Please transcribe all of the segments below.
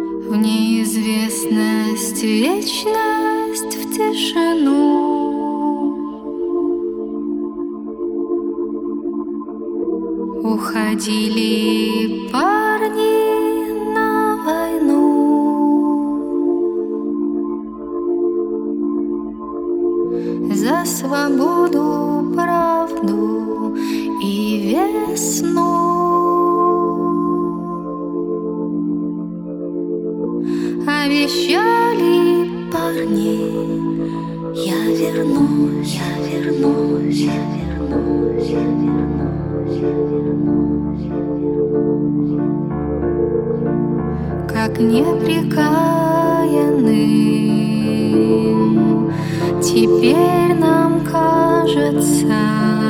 В неизвестность, вечность, в тишину. Уходили парни на войну. За свободу, правду и весну. Обещали парни: я вернусь, я вернусь, я вернусь, я вернусь, я вернусь, я вернусь. Как непрекаянным теперь нам кажется,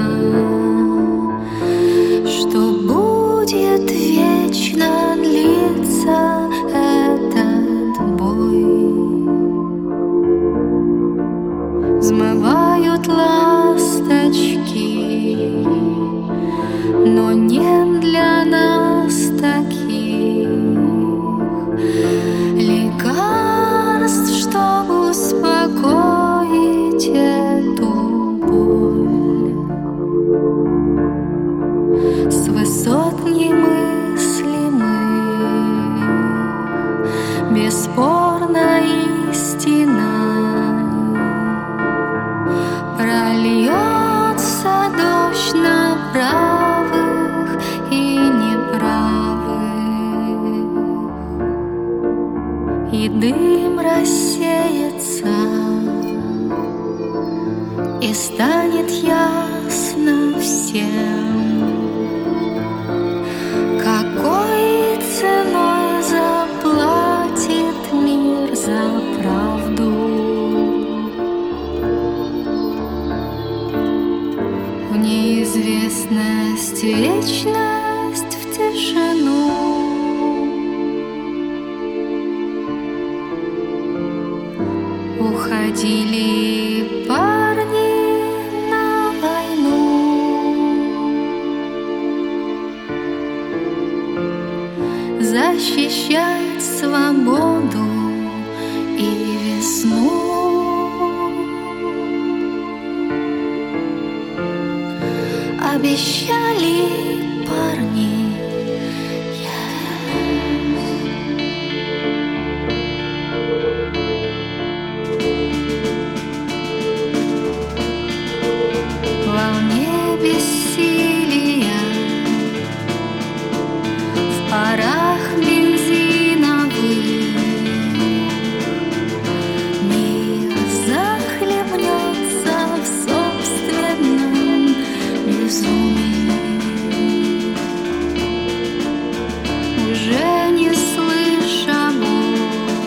что будет вечно длиться этот бой. Взмывают ласточки, но нет для нас таких лекарств, чтобы успокоить эту боль. С высот немыслимых бесспорно истина прольется дождь на правых и неправых, и дым рассеется, и станет ясно всем, какой ценой заплатит мир за правду. В неизвестность, вечность, в тишину. Уходили парни на войну. Защищать свободу и весну. Обещали парни: я вернусь. В волне бессилия, в парах бензиновых мир захлебнется в собственном безумии. Уже не слыша боль,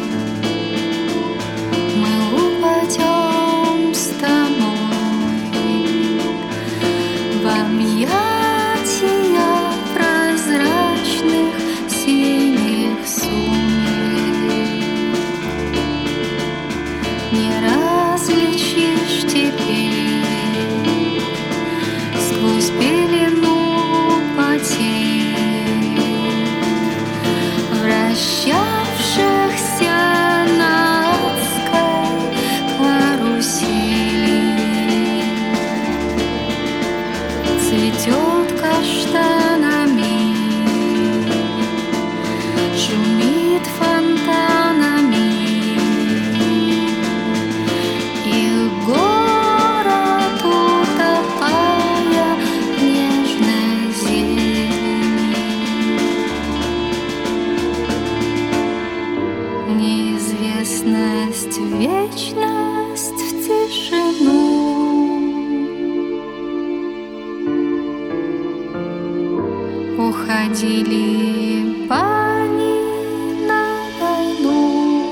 мы упадем с тобой в объятия прозрачных синих сумерек. Не различишь теперь сквозь пелену потерь, вращавшихся на адской карусели. Цветет каштанами, шумит фонтанами, и город, утопая в нежной зелени. Неизвестность, вечность, в тишину. Уходили парни на войну.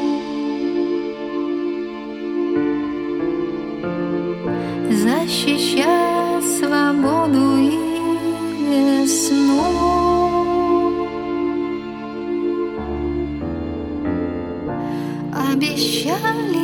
Защищать свободу и весну. Обещали